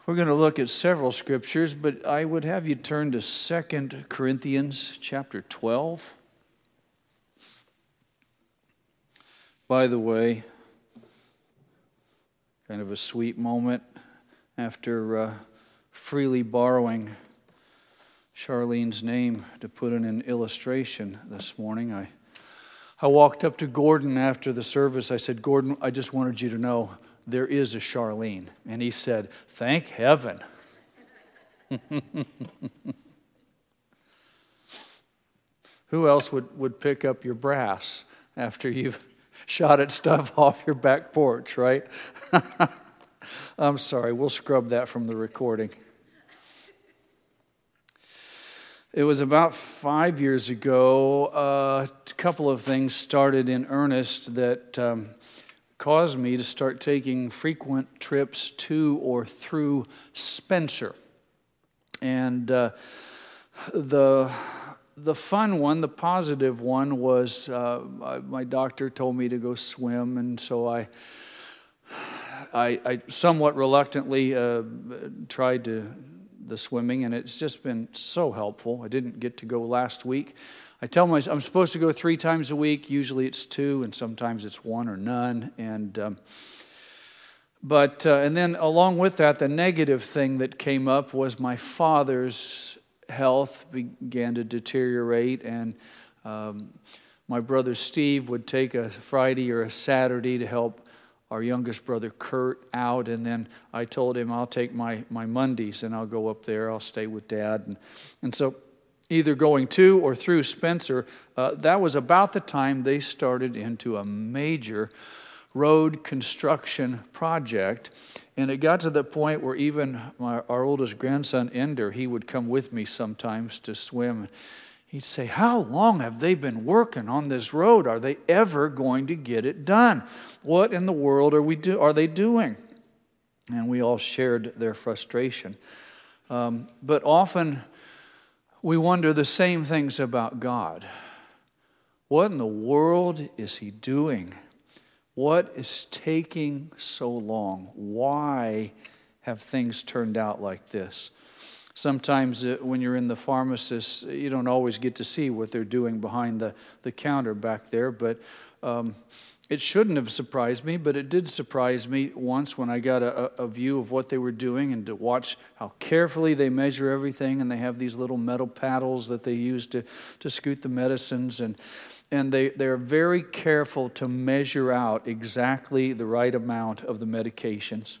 We're going to look at several scriptures, but I would have you turn to 2 Corinthians chapter 12. By the way, kind of a sweet moment after freely borrowing Charlene's name to put in an illustration this morning. I walked up to Gordon after the service. I said, "Gordon, I just wanted you to know there is a Charlene." And he said, "Thank heaven." Who else would pick up your brass after you've shot at stuff off your back porch, right? I'm sorry, we'll scrub that from the recording. It was about 5 years ago, a couple of things started in earnest that caused me to start taking frequent trips to or through Spencer. And the fun one, the positive one, was my doctor told me to go swim, and so I somewhat reluctantly tried the swimming, and it's just been so helpful. I didn't get to go last week. I tell myself I'm supposed to go 3 times a week. Usually it's 2, and sometimes it's 1 or none. And then along with that, the negative thing that came up was my father's health began to deteriorate, and my brother Steve would take a Friday or a Saturday to help our youngest brother Kurt out, and then I told him I'll take my Mondays and I'll go up there. I'll stay with Dad, and so either going to or through Spencer, that was about the time they started into a major road construction project, and it got to the point where even our oldest grandson Ender, he would come with me sometimes to swim. He'd say, "How long have they been working on this road? Are they ever going to get it done? What in the world are they doing?" And we all shared their frustration. But often we wonder the same things about God. What in the world is He doing? What is taking so long? Why have things turned out like this? Sometimes when you're in the pharmacist, you don't always get to see what they're doing behind the counter back there, but it shouldn't have surprised me, but it did surprise me once when I got a view of what they were doing and to watch how carefully they measure everything, and they have these little metal paddles that they use to scoot the medicines, and they're very careful to measure out exactly the right amount of the medications.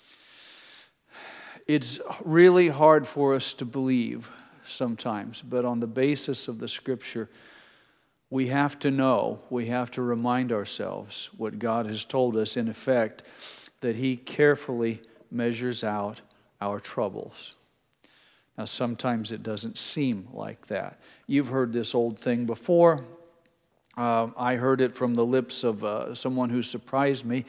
It's really hard for us to believe sometimes, but on the basis of the Scripture, we have to know, we have to remind ourselves what God has told us, in effect, that He carefully measures out our troubles. Now, sometimes it doesn't seem like that. You've heard this old thing before. I heard it from the lips of someone who surprised me.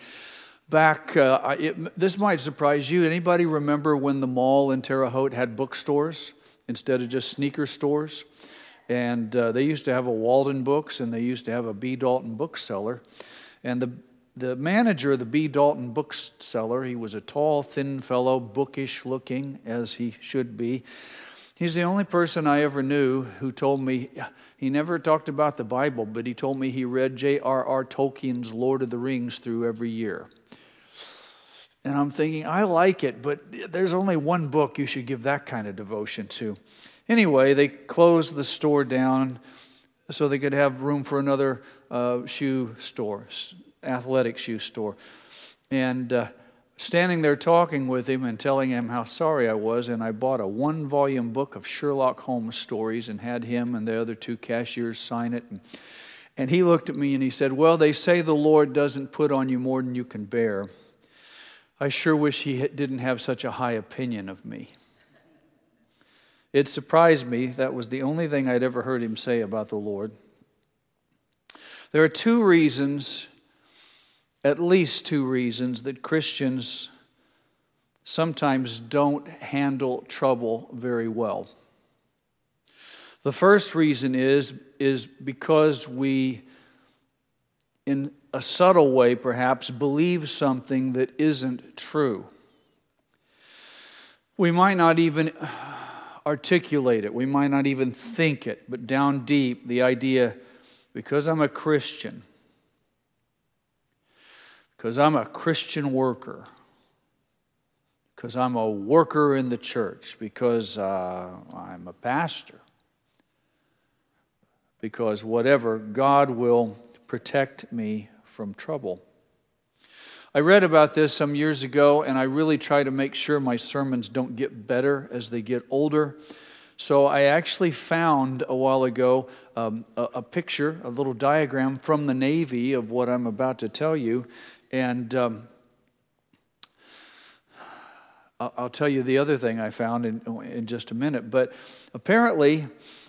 This might surprise you. Anybody remember when the mall in Terre Haute had bookstores instead of just sneaker stores? And they used to have a Walden Books, and they used to have a B. Dalton bookseller. And the manager of the B. Dalton bookseller, he was a tall, thin fellow, bookish looking, as he should be. He's the only person I ever knew who told me, he never talked about the Bible, but he told me he read J.R.R. Tolkien's Lord of the Rings through every year. And I'm thinking, I like it, but there's only one book you should give that kind of devotion to. Anyway, they closed the store down so they could have room for another shoe store, athletic shoe store. And standing there talking with him and telling him how sorry I was, and I bought a 1-volume book of Sherlock Holmes stories and had him and the other 2 cashiers sign it. And he looked at me and he said, "Well, they say the Lord doesn't put on you more than you can bear. I sure wish He didn't have such a high opinion of me." It surprised me. That was the only thing I'd ever heard him say about the Lord. There are 2 reasons, at least 2 reasons, that Christians sometimes don't handle trouble very well. The first reason is because we, in a subtle way perhaps, believe something that isn't true. We might not even articulate it. We might not even think it, but down deep, the idea, because I'm a Christian, because I'm a Christian worker, because I'm a worker in the church, because I'm a pastor, because whatever, God will protect me from trouble. I read about this some years ago, and I really try to make sure my sermons don't get better as they get older. So I actually found a while ago a picture, a little diagram from the Navy of what I'm about to tell you. And I'll tell you the other thing I found in just a minute. But apparently,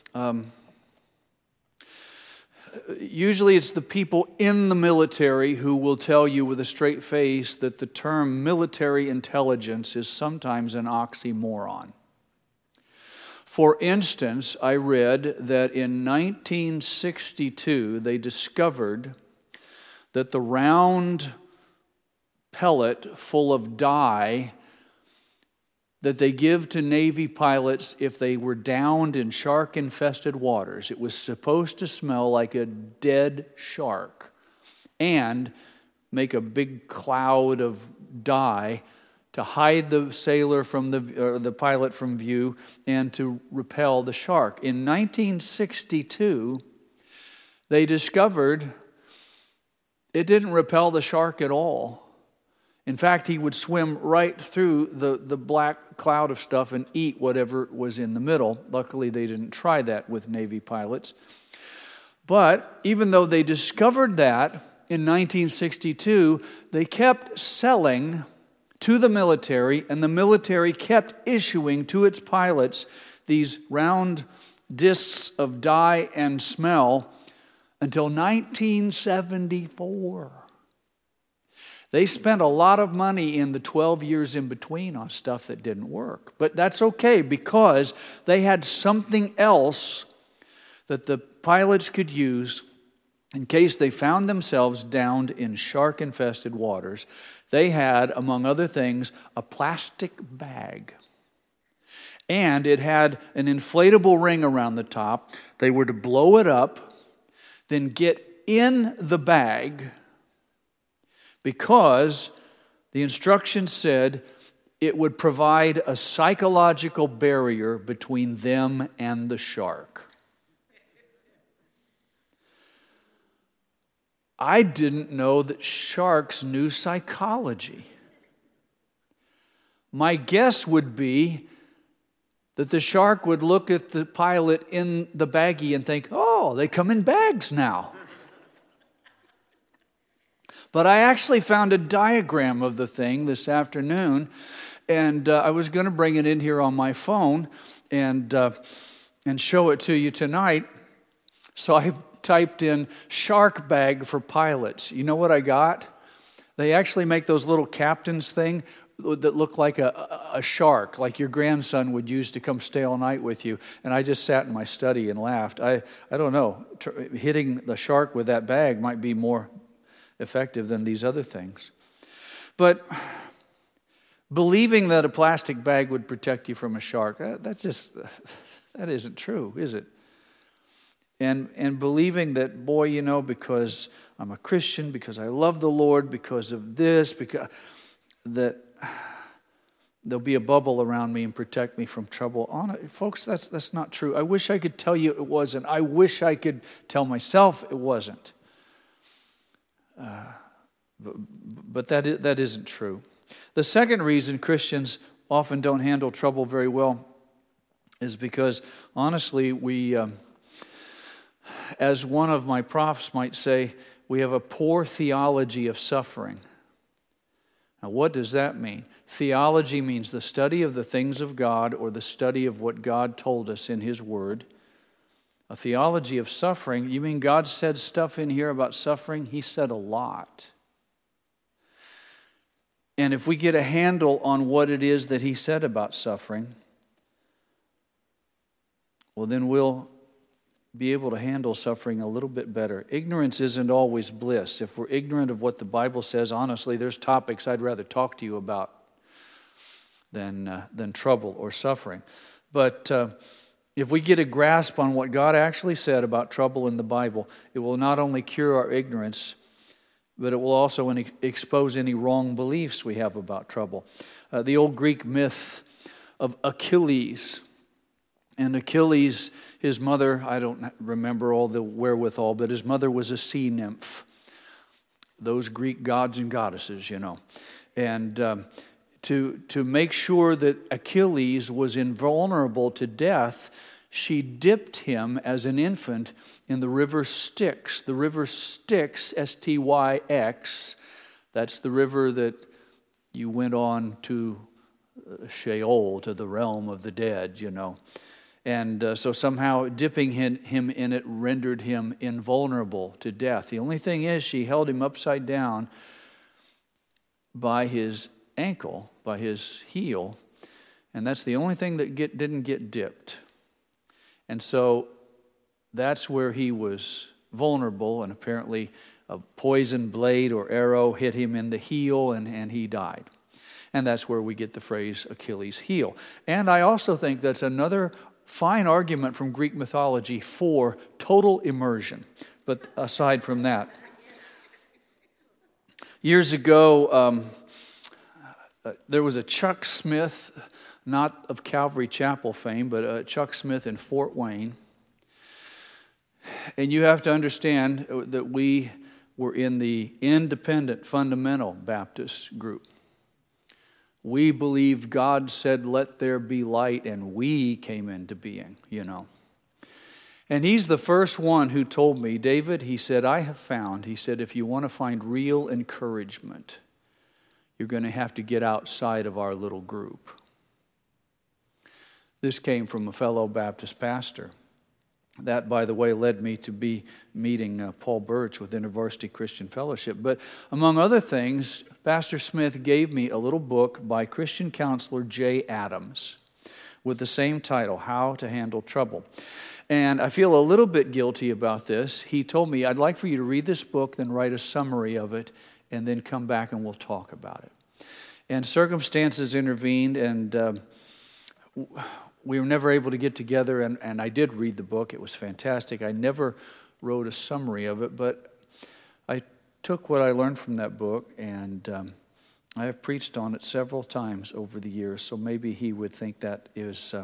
usually it's the people in the military who will tell you with a straight face that the term military intelligence is sometimes an oxymoron. For instance, I read that in 1962 they discovered that the round pellet full of dye that they give to Navy pilots if they were downed in shark-infested waters, it was supposed to smell like a dead shark and make a big cloud of dye to hide the sailor from the pilot from view and to repel the shark. In 1962, they discovered it didn't repel the shark at all. In fact, he would swim right through the black cloud of stuff and eat whatever was in the middle. Luckily, they didn't try that with Navy pilots. But even though they discovered that in 1962, they kept selling to the military, and the military kept issuing to its pilots these round discs of dye and smell until 1974. They spent a lot of money in the 12 years in between on stuff that didn't work. But that's okay because they had something else that the pilots could use in case they found themselves downed in shark-infested waters. They had, among other things, a plastic bag. And it had an inflatable ring around the top. They were to blow it up, then get in the bag, because the instructions said it would provide a psychological barrier between them and the shark. I didn't know that sharks knew psychology. My guess would be that the shark would look at the pilot in the baggie and think, oh, they come in bags now. But I actually found a diagram of the thing this afternoon, and I was going to bring it in here on my phone and show it to you tonight. So I typed in shark bag for pilots. You know what I got? They actually make those little captain's thing that look like a shark, like your grandson would use to come stay all night with you. And I just sat in my study and laughed. I don't know, hitting the shark with that bag might be more effective than these other things. But believing that a plastic bag would protect you from a shark, that isn't true, is it? And believing that, boy, you know, because I'm a Christian, because I love the Lord, because of this, because that there'll be a bubble around me and protect me from trouble. Folks, that's not true. I wish I could tell you it wasn't. I wish I could tell myself it wasn't. But that isn't true. The second reason Christians often don't handle trouble very well is because, honestly, we, as one of my profs might say, we have a poor theology of suffering. Now, what does that mean? Theology means the study of the things of God or the study of what God told us in His Word. A theology of suffering, you mean God said stuff in here about suffering? He said a lot. And if we get a handle on what it is that He said about suffering, well, then we'll be able to handle suffering a little bit better. Ignorance isn't always bliss. If we're ignorant of what the Bible says, honestly, there's topics I'd rather talk to you about than trouble or suffering. But if we get a grasp on what God actually said about trouble in the Bible, it will not only cure our ignorance, but it will also expose any wrong beliefs we have about trouble. The old Greek myth of Achilles. And Achilles, his mother, I don't remember all the wherewithal, but his mother was a sea nymph. Those Greek gods and goddesses, And to make sure that Achilles was invulnerable to death, she dipped him as an infant in the river Styx. The river Styx, Styx, that's the river that you went on to Sheol, to the realm of the dead, And so somehow dipping him in it rendered him invulnerable to death. The only thing is, she held him upside down by his ankle, by his heel, and that's the only thing that didn't get dipped. And so that's where he was vulnerable, and apparently a poison blade or arrow hit him in the heel, and he died. And that's where we get the phrase Achilles' heel. And I also think that's another fine argument from Greek mythology for total immersion. But aside from that, years ago, there was a Chuck Smith, not of Calvary Chapel fame, but Chuck Smith in Fort Wayne. And you have to understand that we were in the independent fundamental Baptist group. We believed God said, "Let there be light," and we came into being, And he's the first one who told me, "David," he said, "I have found," he said, "if you want to find real encouragement, you're going to have to get outside of our little group." This came from a fellow Baptist pastor. That, by the way, led me to be meeting Paul Birch with InterVarsity Christian Fellowship. But among other things, Pastor Smith gave me a little book by Christian counselor Jay Adams with the same title, How to Handle Trouble. And I feel a little bit guilty about this. He told me, "I'd like for you to read this book, then write a summary of it, and then come back and we'll talk about it." And circumstances intervened, and we were never able to get together, and I did read the book. It was fantastic. I never wrote a summary of it, but I took what I learned from that book, and I have preached on it several times over the years, so maybe he would think that is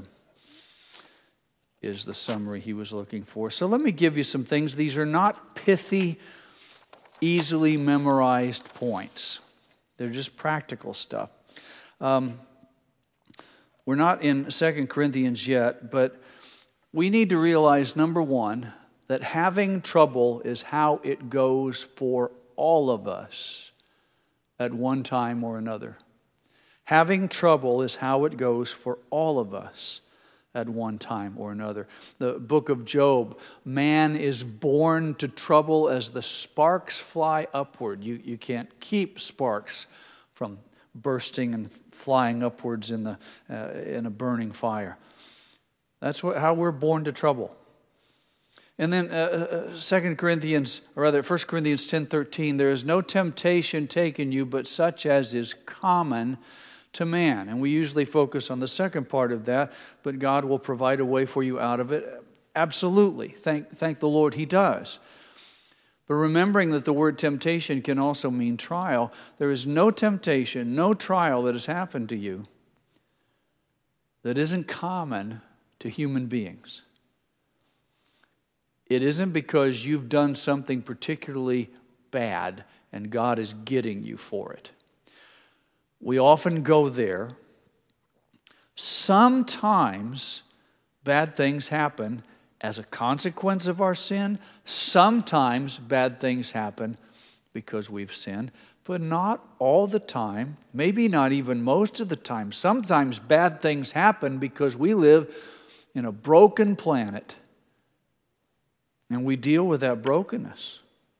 the summary he was looking for. So let me give you some things. These are not pithy, easily memorized points. They're just practical stuff. We're not in 2 Corinthians yet, but we need to realize, number one, that having trouble is how it goes for all of us at one time or another. Having trouble is how it goes for all of us at one time or another. The book of Job, man is born to trouble as the sparks fly upward. You can't keep sparks from bursting and flying upwards in a burning fire. That's how we're born to trouble. And then 1 Corinthians 10:13, there is no temptation taken you, but such as is common to man. And we usually focus on the second part of that, but God will provide a way for you out of it. Absolutely. Thank the Lord He does. But remembering that the word temptation can also mean trial, there is no temptation, no trial that has happened to you that isn't common to human beings. It isn't because you've done something particularly bad and God is getting you for it. We often go there. Sometimes bad things happen as a consequence of our sin. Sometimes bad things happen because we've sinned, but not all the time, maybe not even most of the time. Sometimes bad things happen because we live in a broken planet and we deal with that brokenness.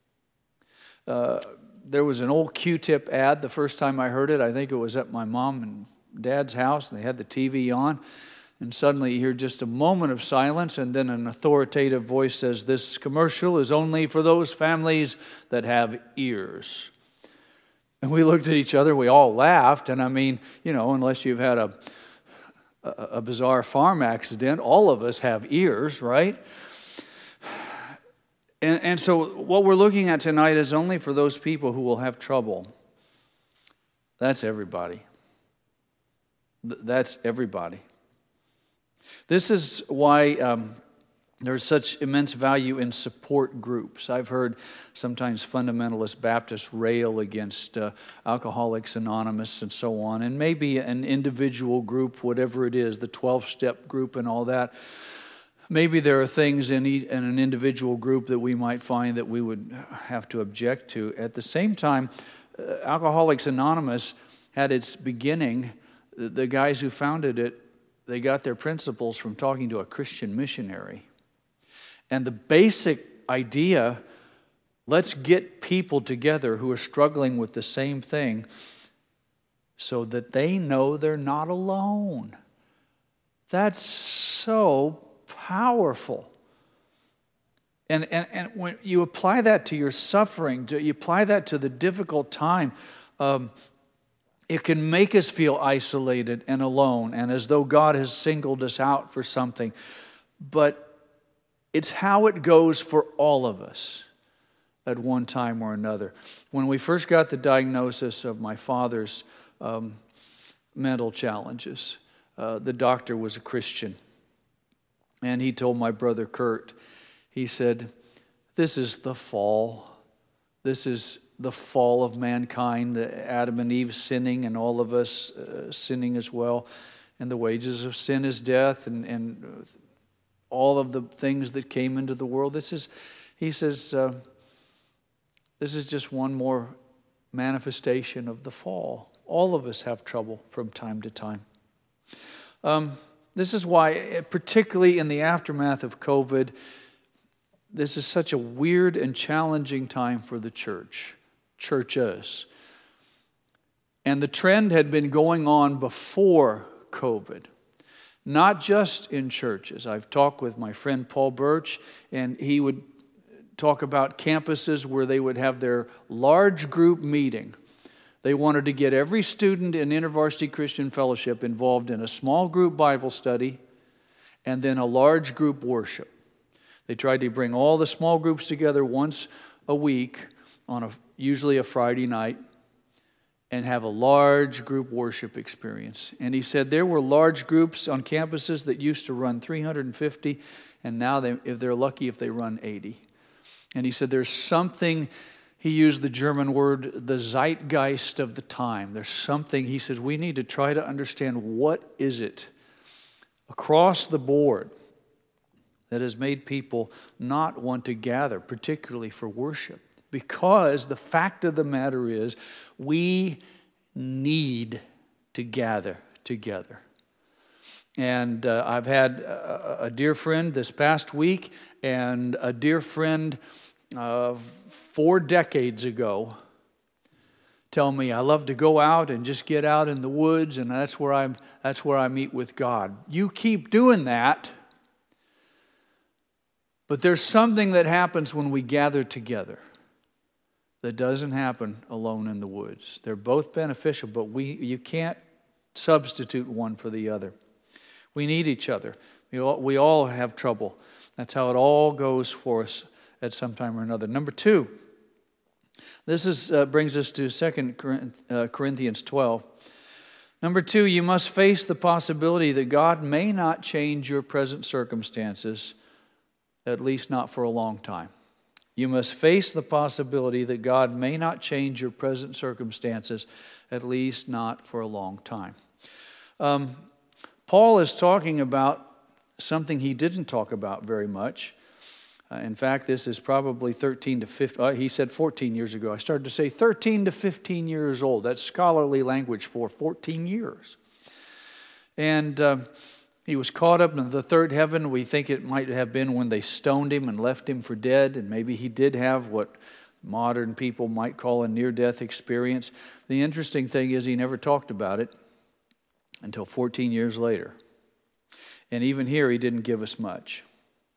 There was an old Q-tip ad the first time I heard it. I think it was at my mom and dad's house, and they had the TV on. And suddenly you hear just a moment of silence, and then an authoritative voice says, "This commercial is only for those families that have ears." And we looked at each other, we all laughed, and I mean, unless you've had a bizarre farm accident, all of us have ears, right? And so what we're looking at tonight is only for those people who will have trouble. That's everybody. That's everybody. This is why there's such immense value in support groups. I've heard sometimes fundamentalist Baptists rail against Alcoholics Anonymous and so on, and maybe an individual group, whatever it is, the 12-step group and all that. Maybe there are things in an individual group that we might find that we would have to object to. At the same time, Alcoholics Anonymous had its beginning. The guys who founded it, they got their principles from talking to a Christian missionary. And the basic idea, let's get people together who are struggling with the same thing so that they know they're not alone. That's so powerful. And when you apply that to your suffering, you apply that to the difficult time, it can make us feel isolated and alone and as though God has singled us out for something. But it's how it goes for all of us at one time or another. When we first got the diagnosis of my father's mental challenges, the doctor was a Christian. And he told my brother Kurt, he said, this is the fall. This is the fall of mankind, Adam and Eve sinning and all of us sinning as well. And the wages of sin is death and all of the things that came into the world. He says, this is just one more manifestation of the fall. All of us have trouble from time to time. This is why, particularly in the aftermath of COVID, this is such a weird and challenging time for the churches. And the trend had been going on before COVID, not just in churches. I've talked with my friend Paul Birch, and he would talk about campuses where they would have their large group meeting. They wanted to get every student in InterVarsity Christian Fellowship involved in a small group Bible study and then a large group worship. They tried to bring all the small groups together once a week on usually a Friday night and have a large group worship experience. And he said there were large groups on campuses that used to run 350, and now if they're lucky if they run 80. And he said there's something. He used the German word, the zeitgeist of the time. There's something, he says, we need to try to understand what is it across the board that has made people not want to gather, particularly for worship. Because the fact of the matter is, we need to gather together. And I've had a dear friend this past week and a dear friend 4 decades ago tell me I love to go out and just get out in the woods, and that's where I meet with God. You keep doing that, but there's something that happens when we gather together that doesn't happen alone in the woods. They're both beneficial, but you can't substitute one for the other. We need each other. We all have trouble. That's how it all goes for us at some time or another. Number 2, this brings us to 2 Corinthians 12. Number 2, you must face the possibility that God may not change your present circumstances, at least not for a long time. You must face the possibility that God may not change your present circumstances, at least not for a long time. Paul is talking about something he didn't talk about very much. In fact, this is probably 13 to 15, he said 14 years ago. I started to say 13 to 15 years old. That's scholarly language for 14 years. And he was caught up in the third heaven. We think it might have been when they stoned him and left him for dead. And maybe he did have what modern people might call a near-death experience. The interesting thing is he never talked about it until 14 years later. And even here, he didn't give us much.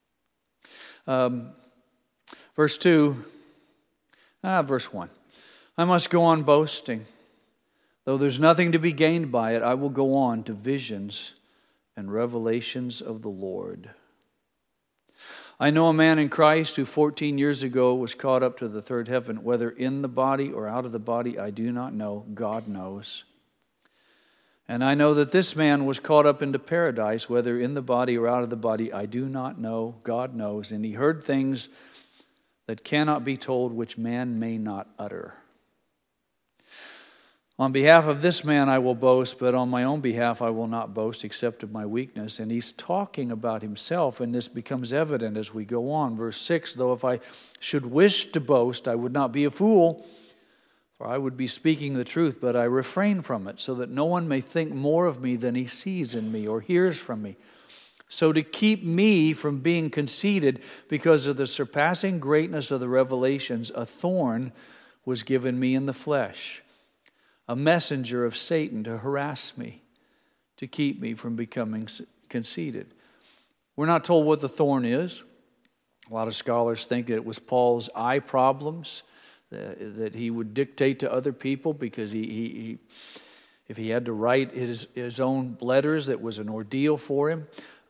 Verse 1. I must go on boasting. Though there's nothing to be gained by it, I will go on to visions and revelations of the Lord. I know a man in Christ who 14 years ago was caught up to the third heaven. Whether in the body or out of the body, I do not know. God knows. And I know that this man was caught up into paradise. Whether in the body or out of the body, I do not know. God knows. And he heard things that cannot be told, which man may not utter. On behalf of this man I will boast, but on my own behalf I will not boast except of my weakness. And he's talking about himself, and this becomes evident as we go on. Verse 6, though if I should wish to boast, I would not be a fool, for I would be speaking the truth, but I refrain from it, so that no one may think more of me than he sees in me or hears from me. So to keep me from being conceited because of the surpassing greatness of the revelations, a thorn was given me in the flesh, a messenger of Satan to harass me, to keep me from becoming conceited. We're not told what the thorn is. A lot of scholars think that it was Paul's eye problems, that he would dictate to other people because if he had to write his own letters, that was an ordeal for him.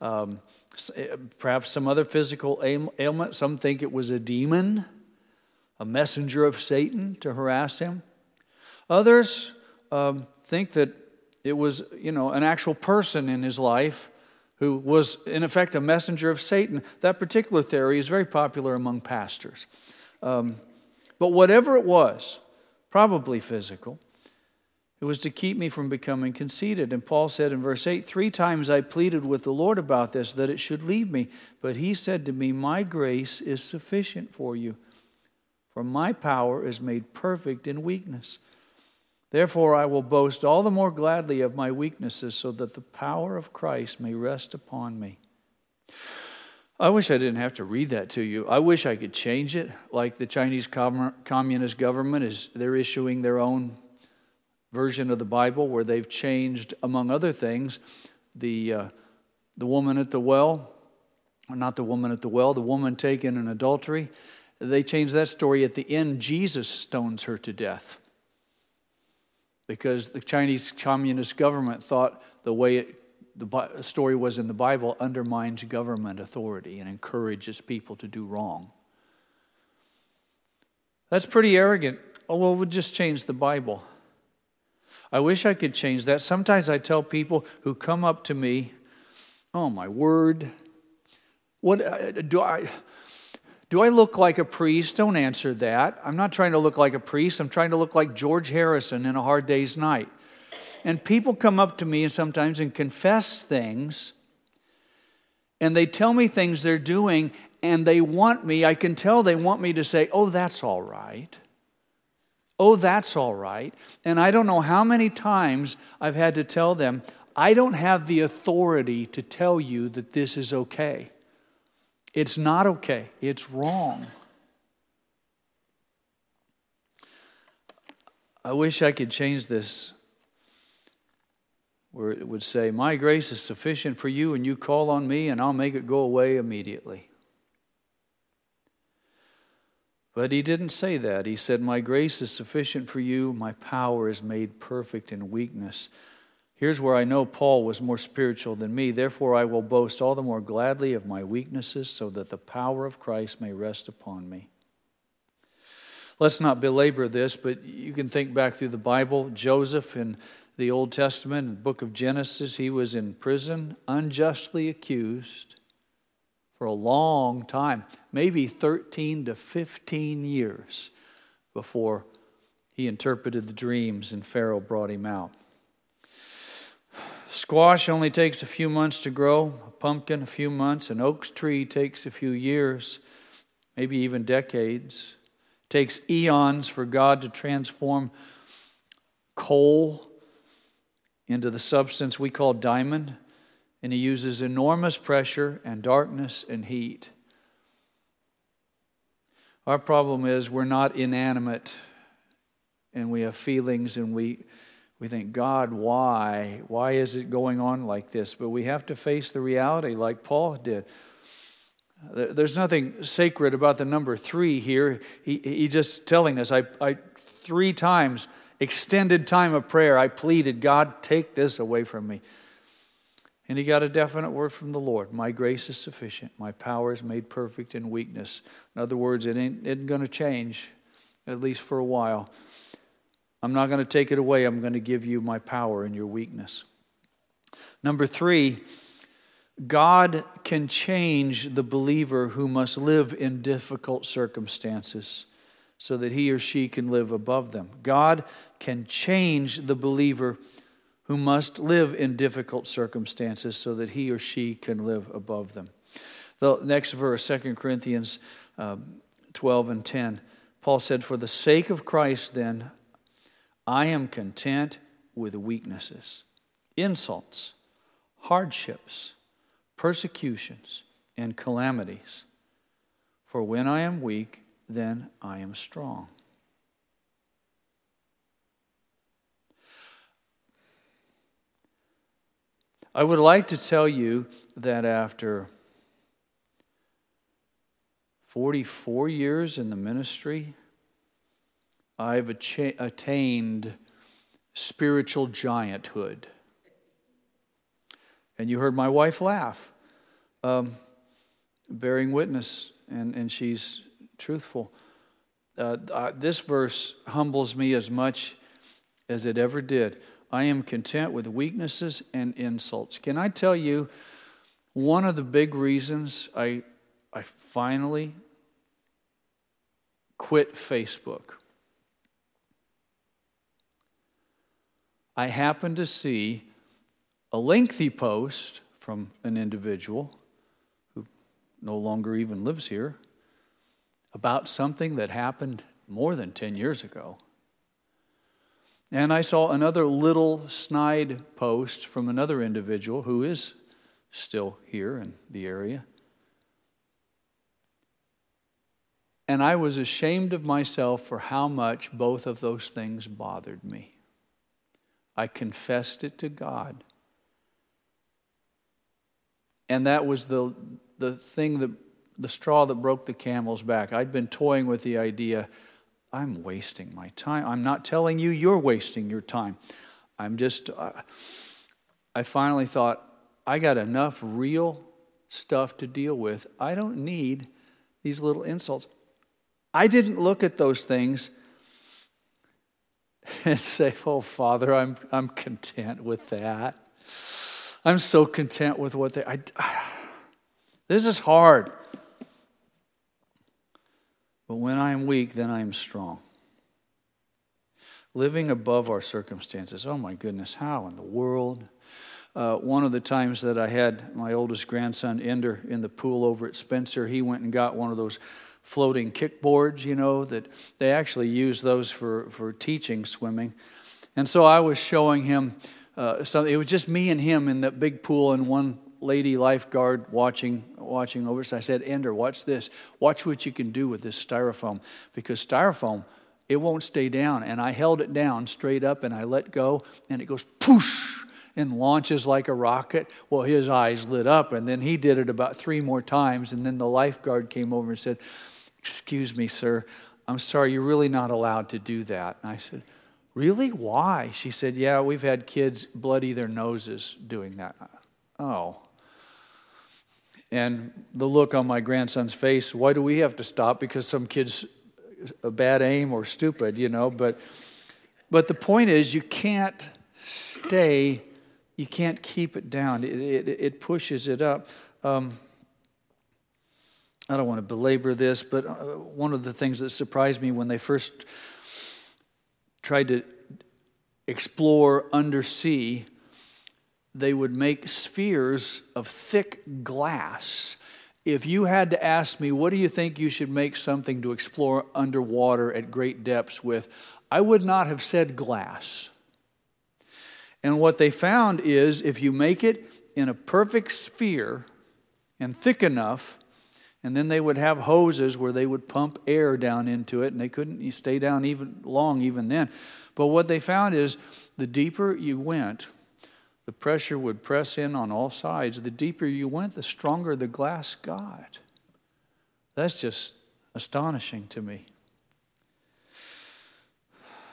Perhaps some other physical ailment. Some think it was a demon, a messenger of Satan to harass him. Others think that it was, an actual person in his life who was, in effect, a messenger of Satan. That particular theory is very popular among pastors. But whatever it was, probably physical, it was to keep me from becoming conceited. And Paul said in verse 8, 3 times I pleaded with the Lord about this, that it should leave me. But he said to me, my grace is sufficient for you, for my power is made perfect in weakness. Therefore, I will boast all the more gladly of my weaknesses, so that the power of Christ may rest upon me. I wish I didn't have to read that to you. I wish I could change it, like the Chinese Communist government they're issuing their own version of the Bible, where they've changed, among other things, the woman at the well, or not the woman at the well, the woman taken in adultery. They changed that story. At the end, Jesus stones her to death, because the Chinese Communist government thought the way the story was in the Bible undermines government authority and encourages people to do wrong. That's pretty arrogant. Oh, well, we'll just change the Bible. I wish I could change that. Sometimes I tell people who come up to me, oh my word, what do I look like a priest? Don't answer that. I'm not trying to look like a priest. I'm trying to look like George Harrison in A Hard Day's Night. And people come up to me sometimes and confess things, and they tell me things they're doing, and I can tell they want me to say, oh, that's all right. Oh, that's all right. And I don't know how many times I've had to tell them, I don't have the authority to tell you that this is okay. It's not okay. It's wrong. I wish I could change this, where it would say, my grace is sufficient for you, and you call on me, and I'll make it go away immediately. But he didn't say that. He said, my grace is sufficient for you. My power is made perfect in weakness. Here's where I know Paul was more spiritual than me. Therefore, I will boast all the more gladly of my weaknesses, so that the power of Christ may rest upon me. Let's not belabor this, but you can think back through the Bible. Joseph in the Old Testament, in the book of Genesis, he was in prison, unjustly accused for a long time, maybe 13 to 15 years before he interpreted the dreams and Pharaoh brought him out. Squash only takes a few months to grow, a pumpkin a few months, an oak tree takes a few years, maybe even decades. It takes eons for God to transform coal into the substance we call diamond, and he uses enormous pressure and darkness and heat. Our problem is we're not inanimate, and we have feelings, and we think, God, why? Why is it going on like this? But we have to face the reality like Paul did. There's nothing sacred about the number 3 here. He just telling us, I 3 times, extended time of prayer, I pleaded, God, take this away from me. And he got a definite word from the Lord. My grace is sufficient. My power is made perfect in weakness. In other words, it isn't going to change, at least for a while. I'm not going to take it away. I'm going to give you my power in your weakness. Number 3, God can change the believer who must live in difficult circumstances so that he or she can live above them. God can change the believer who must live in difficult circumstances so that he or she can live above them. The next verse, 2 Corinthians 12 and 10, Paul said, for the sake of Christ, then, I am content with weaknesses, insults, hardships, persecutions, and calamities. For when I am weak, then I am strong. I would like to tell you that after 44 years in the ministry, I've attained spiritual gianthood. And you heard my wife laugh, bearing witness, and she's truthful. This verse humbles me as much as it ever did. I am content with weaknesses and insults. Can I tell you one of the big reasons I finally quit Facebook? I happened to see a lengthy post from an individual who no longer even lives here about something that happened more than 10 years ago. And I saw another little snide post from another individual who is still here in the area. And I was ashamed of myself for how much both of those things bothered me. I confessed it to God. And that was the thing, the straw that broke the camel's back. I'd been toying with the idea, I'm wasting my time. I'm not telling you you're wasting your time. I finally thought, I got enough real stuff to deal with. I don't need these little insults. I didn't look at those things and say, oh, Father, I'm content with that. I'm so content with what this is hard. But when I am weak, then I am strong. Living above our circumstances. Oh my goodness, how in the world? One of the times that I had my oldest grandson, Ender, in the pool over at Spencer, he went and got one of those floating kickboards, that they actually use those for teaching swimming. And so I was showing him something. It was just me and him in that big pool and one lady lifeguard watching over. So I said, Ender, watch this. Watch what you can do with this styrofoam. Because styrofoam, it won't stay down. And I held it down straight up and I let go and it goes poosh and launches like a rocket. Well, his eyes lit up and then he did it about 3 more times. And then the lifeguard came over and said, excuse me, sir, I'm sorry, you're really not allowed to do that. And I said, really? Why? She said, yeah, we've had kids bloody their noses doing that. Oh. And the look on my grandson's face, why do we have to stop? Because some kid's a bad aim or stupid, But the point is, you can't keep it down. It pushes it up. I don't want to belabor this, but one of the things that surprised me when they first tried to explore undersea, they would make spheres of thick glass. If you had to ask me, what do you think you should make something to explore underwater at great depths with, I would not have said glass. And what they found is if you make it in a perfect sphere and thick enough, and then they would have hoses where they would pump air down into it, and they couldn't stay down even then. But what they found is the deeper you went, the pressure would press in on all sides. The deeper you went, the stronger the glass got. That's just astonishing to me.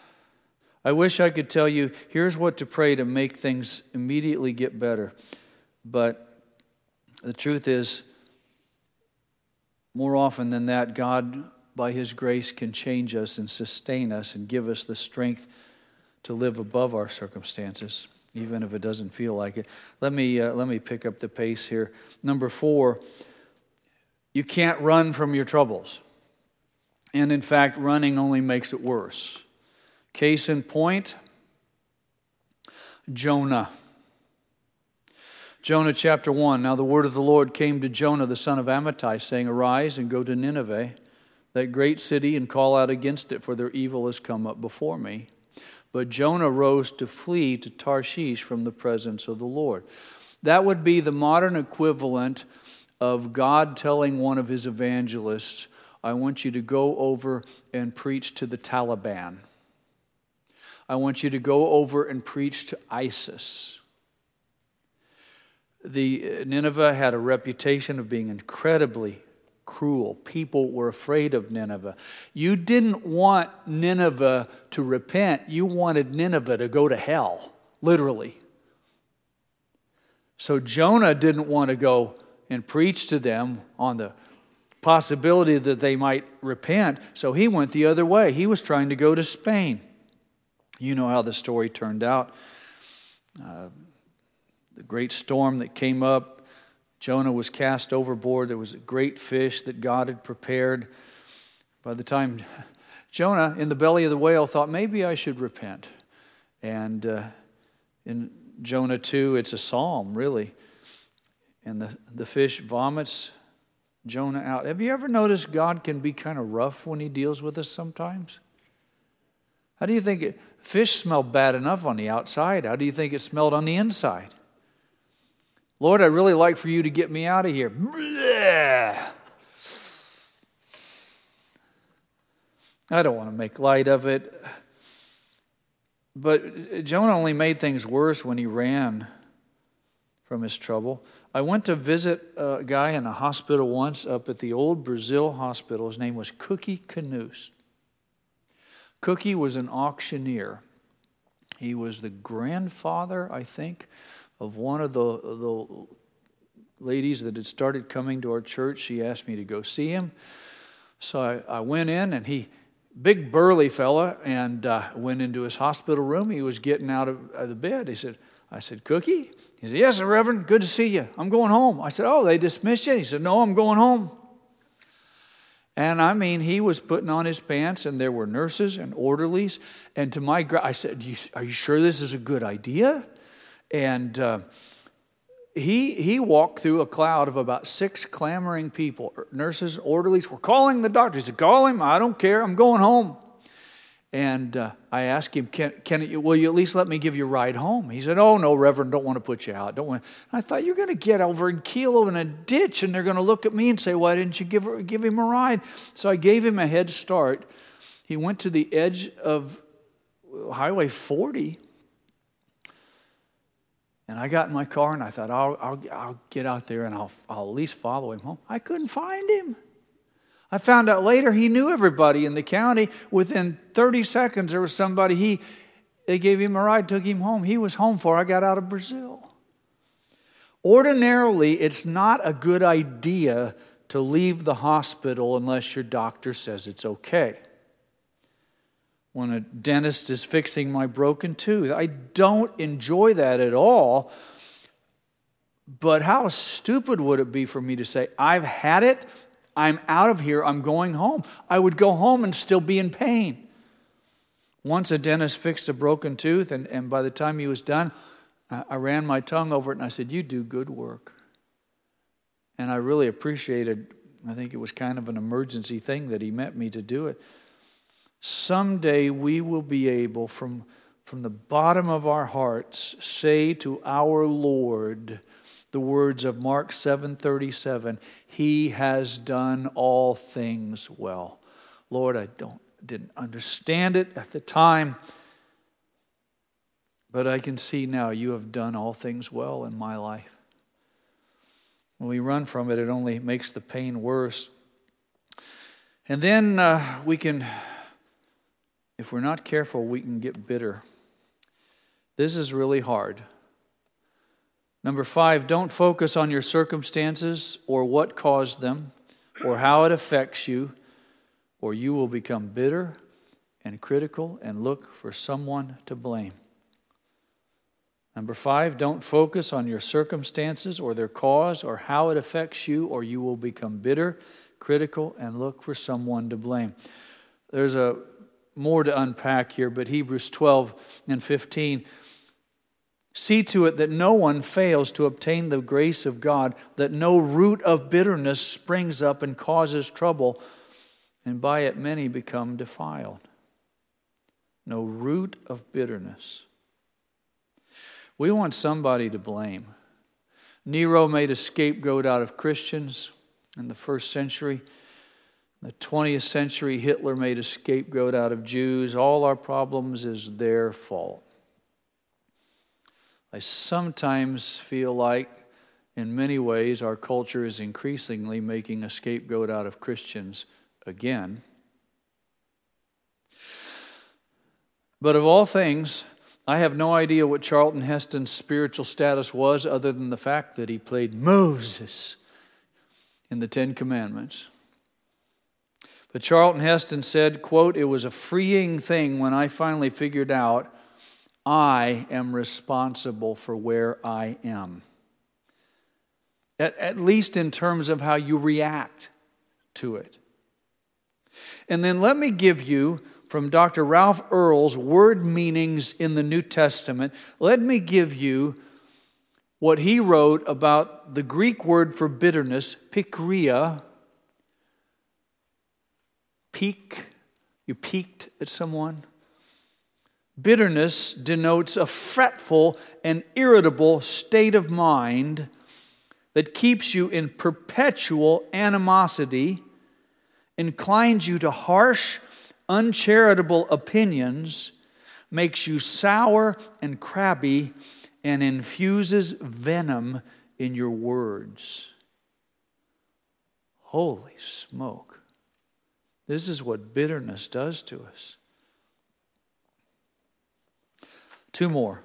I wish I could tell you, here's what to pray to make things immediately get better. But the truth is, more often than that, God, by His grace, can change us and sustain us and give us the strength to live above our circumstances, even if it doesn't feel like it. Let me pick up the pace here. Number 4, you can't run from your troubles. And in fact, running only makes it worse. Case in point, Jonah. Jonah chapter 1. Now the word of the Lord came to Jonah, the son of Amittai, saying, Arise and go to Nineveh, that great city, and call out against it, for their evil has come up before me. But Jonah rose to flee to Tarshish from the presence of the Lord. That would be the modern equivalent of God telling one of His evangelists, I want you to go over and preach to the Taliban. I want you to go over and preach to ISIS. Nineveh had a reputation of being incredibly cruel. People were afraid of Nineveh. You didn't want Nineveh to repent. You wanted Nineveh to go to hell, literally. So Jonah didn't want to go and preach to them on the possibility that they might repent. So he went the other way. He was trying to go to Spain. You know how the story turned out. The great storm that came up, Jonah was cast overboard. There was a great fish that God had prepared. By the time Jonah, in the belly of the whale, thought, maybe I should repent. And in Jonah 2, it's a psalm, really. And the fish vomits Jonah out. Have you ever noticed God can be kind of rough when He deals with us sometimes? How do you think fish smell bad enough on the outside? How do you think it smelled on the inside? Lord, I'd really like for you to get me out of here. Blech. I don't want to make light of it. But Jonah only made things worse when he ran from his trouble. I went to visit a guy in a hospital once up at the old Brazil hospital. His name was Cookie Canus. Cookie was an auctioneer. He was the grandfather, I think, of one of the ladies that had started coming to our church. She asked me to go see him. So I went in, and big burly fella, and went into his hospital room. He was getting out of the bed. I said, Cookie? He said, yes, sir, Reverend, good to see you. I'm going home. I said, oh, they dismissed you? He said, no, I'm going home. And I mean, he was putting on his pants, and there were nurses and orderlies. And to my I said, are you sure this is a good idea? And he walked through a cloud of about 6 clamoring people. Nurses, orderlies were calling the doctor. He said, call him. I don't care. I'm going home. And I asked him, will you at least let me give you a ride home? He said, oh, no, Reverend, don't want to put you out. Don't want. I thought, you're going to get over and keel over in a ditch, and they're going to look at me and say, why didn't you give him a ride? So I gave him a head start. He went to the edge of Highway 40, and I got in my car, and I thought, I'll get out there, and I'll at least follow him home. I couldn't find him. I found out later he knew everybody in the county. Within 30 seconds, there was somebody, they gave him a ride, took him home. He was home before I got out of Brazil. Ordinarily, it's not a good idea to leave the hospital unless your doctor says it's okay. When a dentist is fixing my broken tooth, I don't enjoy that at all. But how stupid would it be for me to say, I've had it, I'm out of here, I'm going home. I would go home and still be in pain. Once a dentist fixed a broken tooth, and by the time he was done, I ran my tongue over it and I said, you do good work. And I really appreciated, I think it was kind of an emergency thing that he meant me to do it. Someday we will be able, from the bottom of our hearts, say to our Lord the words of Mark 7:37, He has done all things well. Lord, I didn't understand it at the time, but I can see now you have done all things well in my life. When we run from it, it only makes the pain worse. And then we can if we're not careful, we can get bitter. This is really hard. Number 5, don't focus on your circumstances or what caused them or how it affects you, or you will become bitter and critical and look for someone to blame. Number 5, don't focus on your circumstances or their cause or how it affects you, or you will become bitter, critical, and look for someone to blame. There's more to unpack here, but Hebrews 12 and 15. See to it that no one fails to obtain the grace of God, that no root of bitterness springs up and causes trouble, and by it many become defiled. No root of bitterness. We want somebody to blame. Nero made a scapegoat out of Christians in the first century. In the 20th century, Hitler made a scapegoat out of Jews. All our problems is their fault. I sometimes feel like, in many ways, our culture is increasingly making a scapegoat out of Christians again. But of all things, I have no idea what Charlton Heston's spiritual status was, other than the fact that he played Moses in the Ten Commandments. But Charlton Heston said, quote, "It was a freeing thing when I finally figured out I am responsible for where I am. At least in terms of how you react to it." And then let me give you, from Dr. Ralph Earl's Word Meanings in the New Testament, let me give you what he wrote about the Greek word for bitterness, pikria. You peaked at someone. Bitterness denotes a fretful and irritable state of mind that keeps you in perpetual animosity, inclines you to harsh, uncharitable opinions, makes you sour and crabby, and infuses venom in your words. Holy smoke. This is what bitterness does to us. 2 more.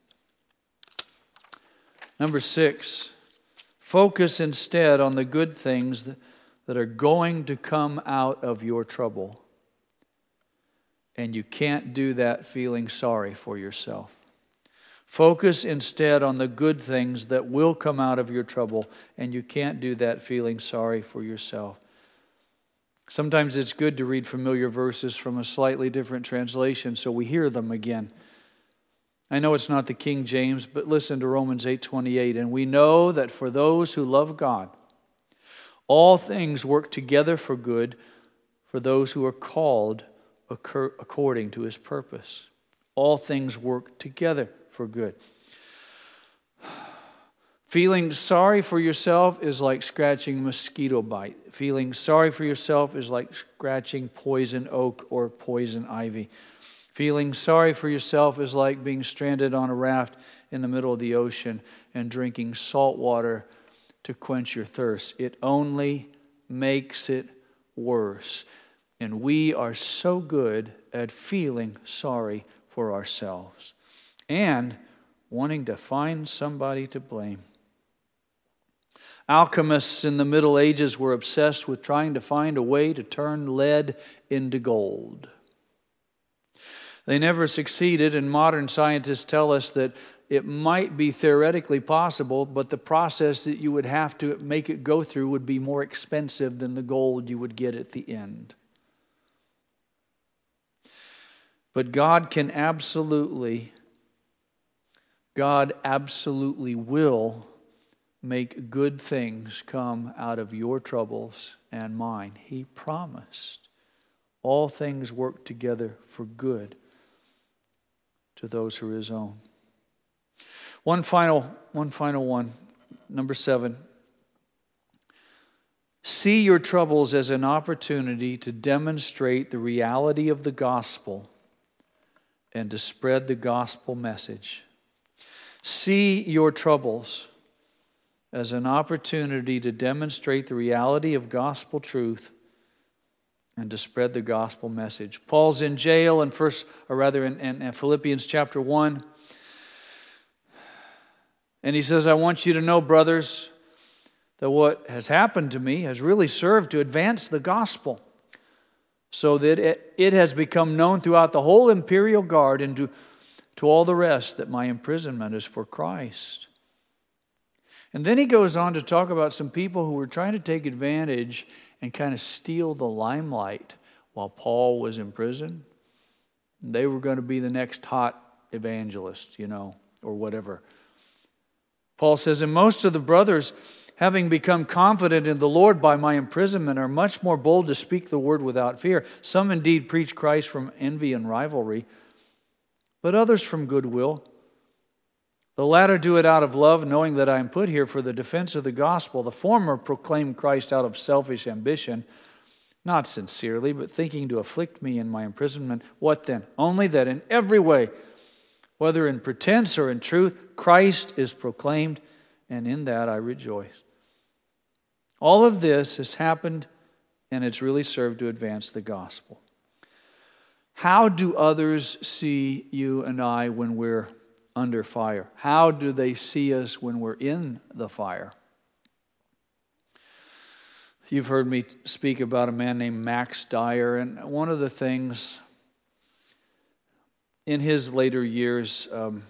Number 6, focus instead on the good things that are going to come out of your trouble. And you can't do that feeling sorry for yourself. Focus instead on the good things that will come out of your trouble, and you can't do that feeling sorry for yourself. Sometimes it's good to read familiar verses from a slightly different translation so we hear them again. I know it's not the King James, but listen to Romans 8:28. "And we know that for those who love God, all things work together for good for those who are called according to His purpose." All things work together for good. Feeling sorry for yourself is like scratching mosquito bite. Feeling sorry for yourself is like scratching poison oak or poison ivy. Feeling sorry for yourself is like being stranded on a raft in the middle of the ocean and drinking salt water to quench your thirst. It only makes it worse. And we are so good at feeling sorry for ourselves and wanting to find somebody to blame. Alchemists in the Middle Ages were obsessed with trying to find a way to turn lead into gold. They never succeeded, and modern scientists tell us that it might be theoretically possible, but the process that you would have to make it go through would be more expensive than the gold you would get at the end. But God absolutely will make good things come out of your troubles and mine. He promised. All things work together for good to those who are His own. One final one. Number 7. See your troubles as an opportunity to demonstrate the reality of the gospel and to spread the gospel message. See your troubles as an opportunity to demonstrate the reality of gospel truth and to spread the gospel message. Paul's in jail in Philippians chapter 1. And he says, I want you to know, brothers, that what has happened to me has really served to advance the gospel, so that it has become known throughout the whole imperial guard and to all the rest that my imprisonment is for Christ. And then he goes on to talk about some people who were trying to take advantage and kind of steal the limelight while Paul was in prison. They were going to be the next hot evangelist, or whatever. Paul says, and most of the brothers, having become confident in the Lord by my imprisonment, are much more bold to speak the word without fear. Some indeed preach Christ from envy and rivalry, but others from goodwill. The latter do it out of love, knowing that I am put here for the defense of the gospel. The former proclaim Christ out of selfish ambition, not sincerely, but thinking to afflict me in my imprisonment. What then? Only that in every way, whether in pretense or in truth, Christ is proclaimed, and in that I rejoice. All of this has happened, and it's really served to advance the gospel. How do others see you and I when we're under fire? How do they see us when we're in the fire? You've heard me speak about a man named Max Dyer, and one of the things in his later years,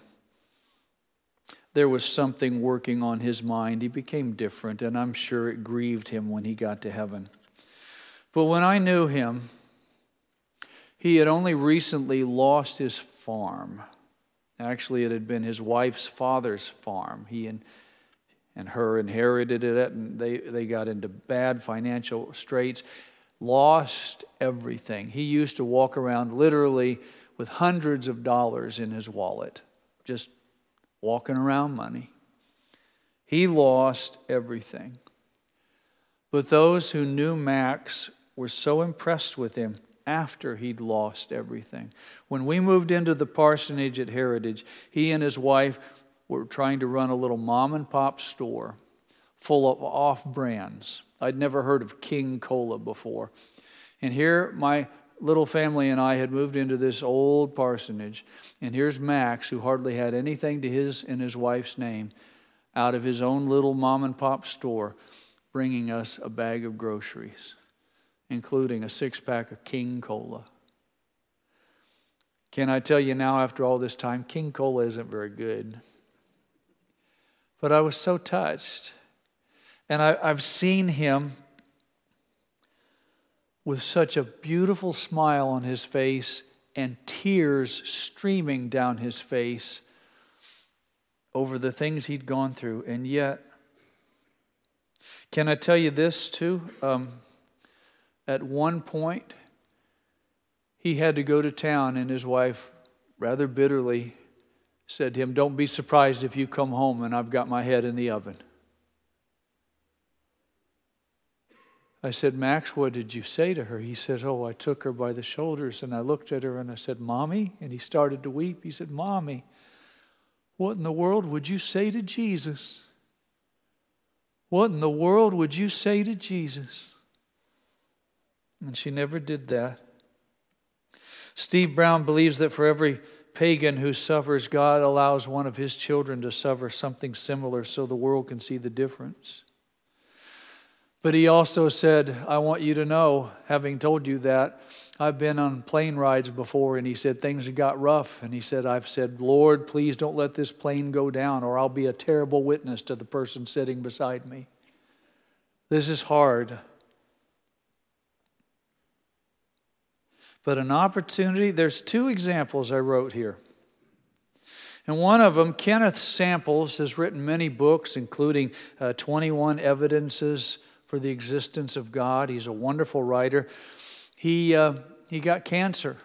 there was something working on his mind. He became different, and I'm sure it grieved him when he got to heaven. But when I knew him, he had only recently lost his farm. Actually, it had been his wife's father's farm. He and her inherited it, and they got into bad financial straits, lost everything. He used to walk around literally with hundreds of dollars in his wallet, just walking around money. He lost everything. But those who knew Max were so impressed with him after he'd lost everything. When we moved into the parsonage at Heritage, he and his wife were trying to run a little mom and pop store full of off-brands. I'd never heard of King Cola before. And here my little family and I had moved into this old parsonage. And here's Max, who hardly had anything to his and his wife's name, out of his own little mom and pop store, bringing us a bag of groceries, including a 6-pack of King Cola. Can I tell you now, after all this time, King Cola isn't very good. But I was so touched. And I've seen him with such a beautiful smile on his face and tears streaming down his face over the things he'd gone through. And yet, can I tell you this too? At one point, he had to go to town, and his wife, rather bitterly, said to him, "Don't be surprised if you come home and I've got my head in the oven." I said, "Max, what did you say to her?" He said, "Oh, I took her by the shoulders and I looked at her and I said, 'Mommy,' and he started to weep. He said, 'Mommy, what in the world would you say to Jesus? What in the world would you say to Jesus?'" And she never did that. Steve Brown believes that for every pagan who suffers, God allows one of his children to suffer something similar so the world can see the difference. But he also said, "I want you to know, having told you that, I've been on plane rides before," and he said, "things got rough." And he said, "I've said, 'Lord, please don't let this plane go down or I'll be a terrible witness to the person sitting beside me. This is hard.'" But an opportunity, there's 2 examples I wrote here. And one of them, Kenneth Samples, has written many books, including 21 Evidences for the Existence of God. He's a wonderful writer. He got cancer.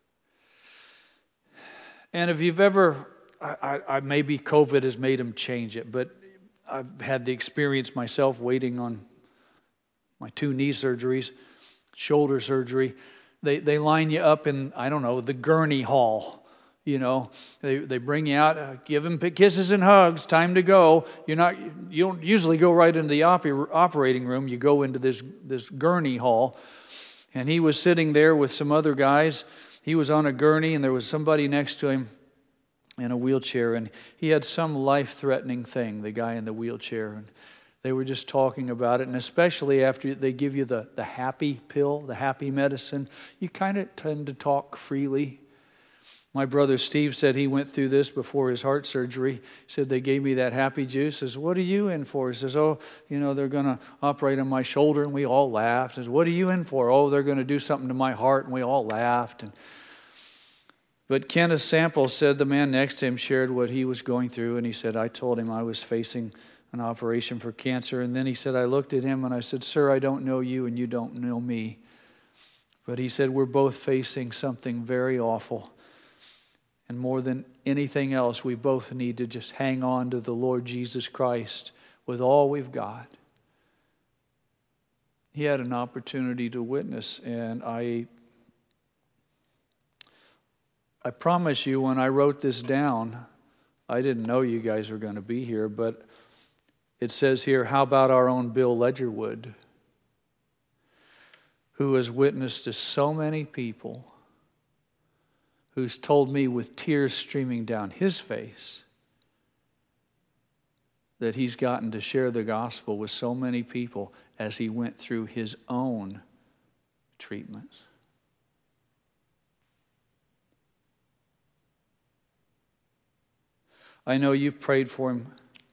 And if you've ever, maybe COVID has made him change it, but I've had the experience myself waiting on my 2 knee surgeries, shoulder surgery. They line you up in, the gurney hall. You know, they bring you out, give him kisses and hugs, time to go. You don't usually go right into the operating room. You go into this gurney hall. And he was sitting there with some other guys. He was on a gurney, and there was somebody next to him in a wheelchair, and he had some life-threatening thing, the guy in the wheelchair. And they were just talking about it, and especially after they give you the happy pill, the happy medicine, you kind of tend to talk freely. My brother Steve said he went through this before his heart surgery. He said, they gave me that happy juice. He says, what are you in for? He says, oh, they're going to operate on my shoulder. And we all laughed. He says, what are you in for? Oh, they're going to do something to my heart. And we all laughed. But Kenneth Sample said the man next to him shared what he was going through. And he said, I told him I was facing an operation for cancer. And then he said, I looked at him and I said, sir, I don't know you and you don't know me. But he said, we're both facing something very awful. And more than anything else, we both need to just hang on to the Lord Jesus Christ with all we've got. He had an opportunity to witness, and I promise you, when I wrote this down, I didn't know you guys were going to be here, but it says here, how about our own Bill Ledgerwood, who has witnessed to so many people, who's told me with tears streaming down his face that he's gotten to share the gospel with so many people as he went through his own treatments. I know you've prayed for him,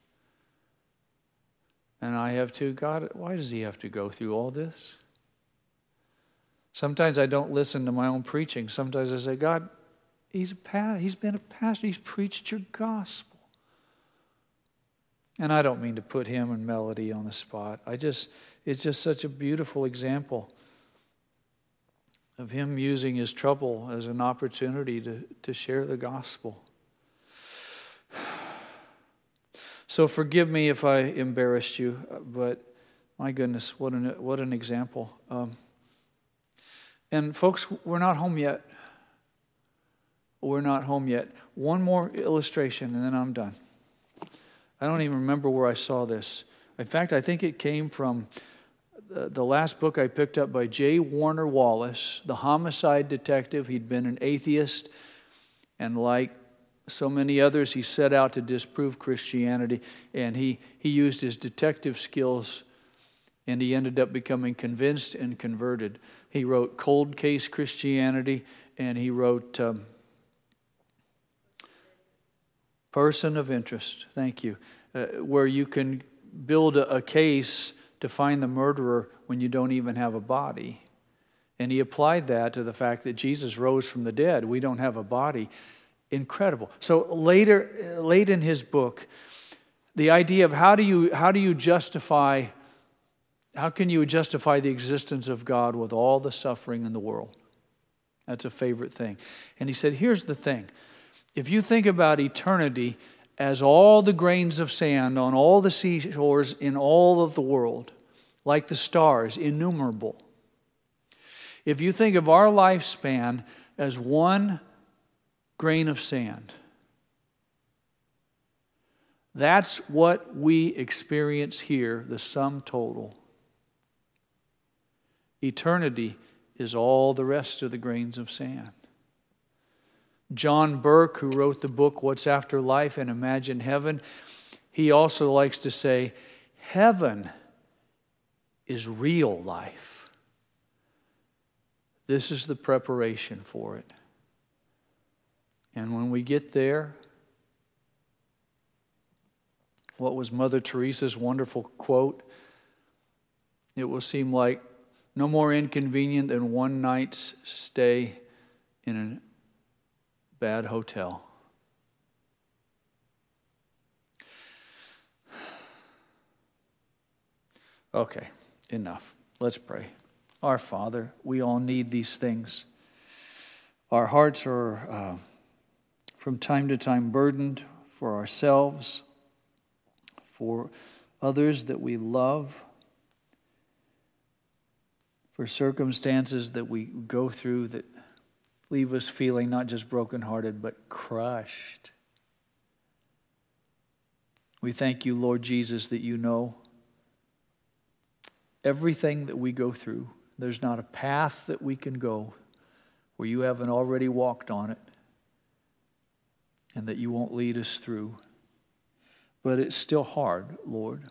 and I have too. God, why does he have to go through all this? Sometimes I don't listen to my own preaching. Sometimes I say, God, he's been a pastor. He's preached your gospel. And I don't mean to put him and Melody on the spot. It's just such a beautiful example of him using his trouble as an opportunity to share the gospel. So forgive me if I embarrassed you, but my goodness, what an example. And folks, we're not home yet. We're not home yet. One more illustration, and then I'm done. I don't even remember where I saw this. In fact, I think it came from the last book I picked up by J. Warner Wallace, the homicide detective. He'd been an atheist, and like so many others, he set out to disprove Christianity, and he used his detective skills, and he ended up becoming convinced and converted. He wrote Cold Case Christianity, and he wrote Person of Interest, thank you, where you can build a case to find the murderer when you don't even have a body. And he applied that to the fact that Jesus rose from the dead. We don't have a body. Incredible. So late in his book, the idea of how can you justify the existence of God with all the suffering in the world? That's a favorite thing. And he said, here's the thing. If you think about eternity as all the grains of sand on all the seashores in all of the world, like the stars, innumerable. If you think of our lifespan as one grain of sand, that's what we experience here, the sum total. Eternity is all the rest of the grains of sand. John Burke, who wrote the book What's After Life and Imagine Heaven, he also likes to say, heaven is real life. This is the preparation for it. And when we get there, what was Mother Teresa's wonderful quote? It will seem like no more inconvenient than one night's stay in a bad hotel. Okay, enough. Let's pray. Our Father, we all need these things. Our hearts are from time to time burdened for ourselves, for others that we love, for circumstances that we go through that leave us feeling not just brokenhearted, but crushed. We thank you, Lord Jesus, that you know everything that we go through, There's not a path that we can go where you haven't already walked on it and that you won't lead us through. But it's still hard, Lord.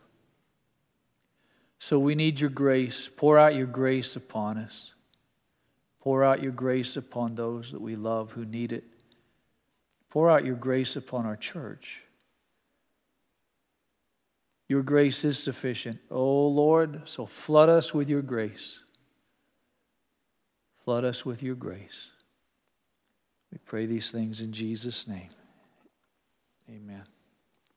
So we need your grace. Pour out your grace upon us. Pour out your grace upon those that we love who need it. Pour out your grace upon our church. Your grace is sufficient, oh Lord, so flood us with your grace. Flood us with your grace. We pray these things in Jesus' name. Amen.